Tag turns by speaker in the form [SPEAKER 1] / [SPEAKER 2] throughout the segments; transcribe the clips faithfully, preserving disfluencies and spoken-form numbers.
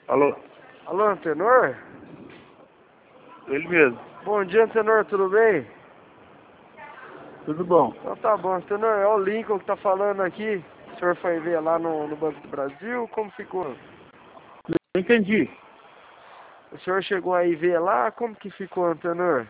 [SPEAKER 1] Alô?
[SPEAKER 2] Alô, Antenor?
[SPEAKER 1] Ele mesmo.
[SPEAKER 2] Bom dia, Antenor, tudo bem?
[SPEAKER 1] Tudo bom?
[SPEAKER 2] Então tá bom, Antenor, é o Lincoln que tá falando aqui. O senhor foi ver lá no, no Banco do Brasil, como ficou?
[SPEAKER 1] Não entendi.
[SPEAKER 2] O senhor chegou aí ver lá, como que ficou, Antenor?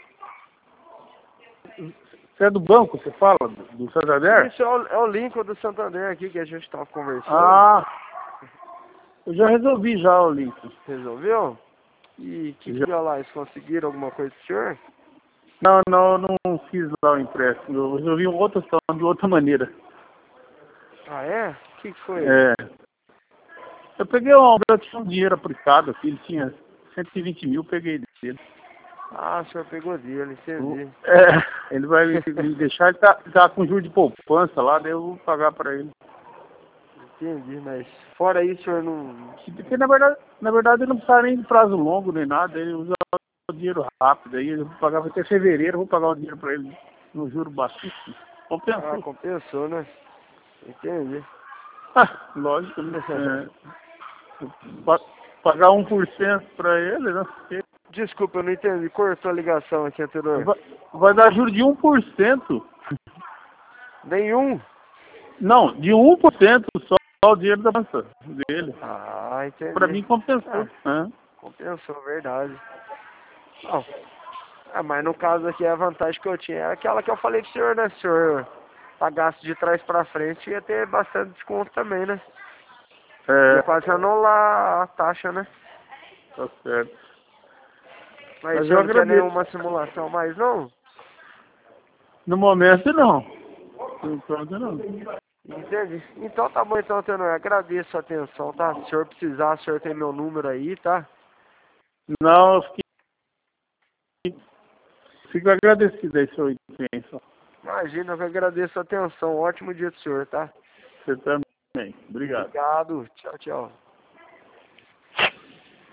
[SPEAKER 1] Você é do banco, você fala? Do, do Santander?
[SPEAKER 2] Isso, é o, é o Lincoln do Santander aqui que a gente tava conversando.
[SPEAKER 1] Ah, eu já resolvi já o link.
[SPEAKER 2] Resolveu? E que que
[SPEAKER 1] Já.
[SPEAKER 2] deu lá? Eles conseguiram alguma coisa pro senhor?
[SPEAKER 1] Não, não, eu não fiz lá o empréstimo. Eu resolvi uma outra situação de outra maneira.
[SPEAKER 2] Ah, é? O que que foi?
[SPEAKER 1] É. Eu peguei um, eu tinha um dinheiro aplicado aqui, ele tinha cento e vinte mil, eu peguei dele.
[SPEAKER 2] Ah, o senhor pegou dele, entendi.
[SPEAKER 1] É, ele vai me, me deixar, ele tá, tá com juros de poupança lá, daí eu vou pagar pra ele.
[SPEAKER 2] Entendi, mas fora isso, o senhor não...
[SPEAKER 1] Porque na verdade, na verdade ele não precisa nem de prazo longo nem nada, ele usa o dinheiro rápido, aí eu vou pagar até fevereiro, eu vou pagar o dinheiro pra ele no juro baixíssimo.
[SPEAKER 2] Ah,
[SPEAKER 1] Compensou.
[SPEAKER 2] compensou, né? Entendi.
[SPEAKER 1] Ah, lógico, né? É, pa- pagar um por cento pra ele, né?
[SPEAKER 2] Desculpa, eu não entendi. Cortou a ligação aqui, Antenor.
[SPEAKER 1] Vai, vai dar juros de um por cento.
[SPEAKER 2] Nenhum?
[SPEAKER 1] Não, de um por cento só o dinheiro da pança dele.
[SPEAKER 2] Ah, entendi.
[SPEAKER 1] Pra mim compensou.
[SPEAKER 2] Ah,
[SPEAKER 1] Né?
[SPEAKER 2] compensou, verdade. Não. Ah, mas no caso aqui a vantagem que eu tinha é aquela que eu falei pro senhor, né? Se o senhor pagasse de trás pra frente, ia ter bastante desconto também, né? Ia
[SPEAKER 1] É,
[SPEAKER 2] quase anular a taxa, né?
[SPEAKER 1] tá certo.
[SPEAKER 2] Mas o
[SPEAKER 1] Mas eu
[SPEAKER 2] senhor não quer
[SPEAKER 1] agradeço.
[SPEAKER 2] nenhuma simulação mais, não?
[SPEAKER 1] No momento não. Por enquanto não.
[SPEAKER 2] Entendi. Então tá bom, então, Tenor. Agradeço a atenção, tá? Se o senhor precisar, o senhor tem meu número aí, tá?
[SPEAKER 1] Não, eu fiquei, fico agradecido aí, seu empenho.
[SPEAKER 2] Imagina, eu que agradeço a atenção. Ótimo dia pro senhor, tá?
[SPEAKER 1] Você também. Obrigado.
[SPEAKER 2] Obrigado. Tchau, tchau.